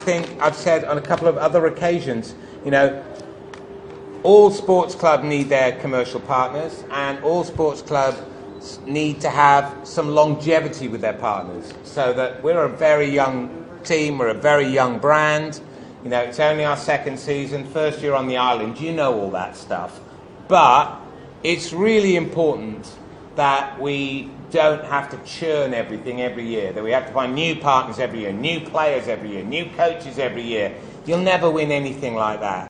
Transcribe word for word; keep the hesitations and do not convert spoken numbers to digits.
I think I've said on a couple of other occasions, you know, all sports clubs need their commercial partners, and all sports clubs need to have some longevity with their partners, so that we're a very young team, we're a very young brand. You know, it's only our second season, first year on the island, you know all that stuff. But it's really important that we don't have to churn everything every year, that we have to find new partners every year, new players every year, new coaches every year. You'll never win anything like that.